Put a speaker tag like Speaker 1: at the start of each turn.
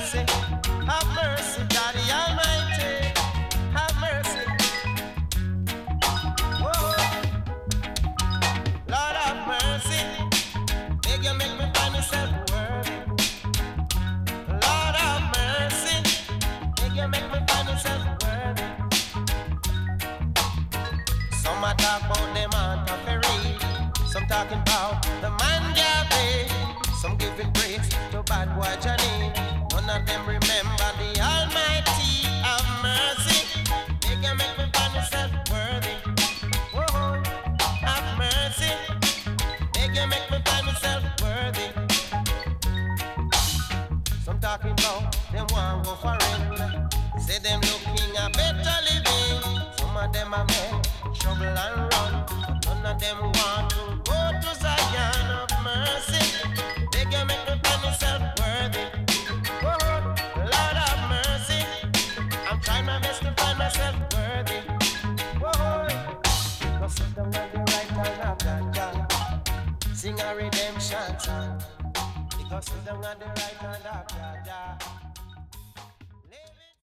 Speaker 1: mercy, have mercy, God the Almighty, have mercy. Oh, Lord have mercy, beg you make me find myself worthy. Lord have mercy, beg you make me find myself worthy. Some a talk about them on Ferry, some talking about the man Gabby, some giving praise to bad boy Johnny. None of them remember the Almighty. Have mercy, they can make me find myself worthy. Whoa, have mercy, they can make me find myself worthy. Some talking about them want go foreign, say them looking a better living. Some of them are men trouble and run, but none of them want to go to Zion. Of mercy, they can make me find myself worthy. Oh, Lord have mercy, I'm trying my best to find myself worthy. Oh, go sit down on the right hand of God, sing a redemption song. Because sit down on the right hand of God.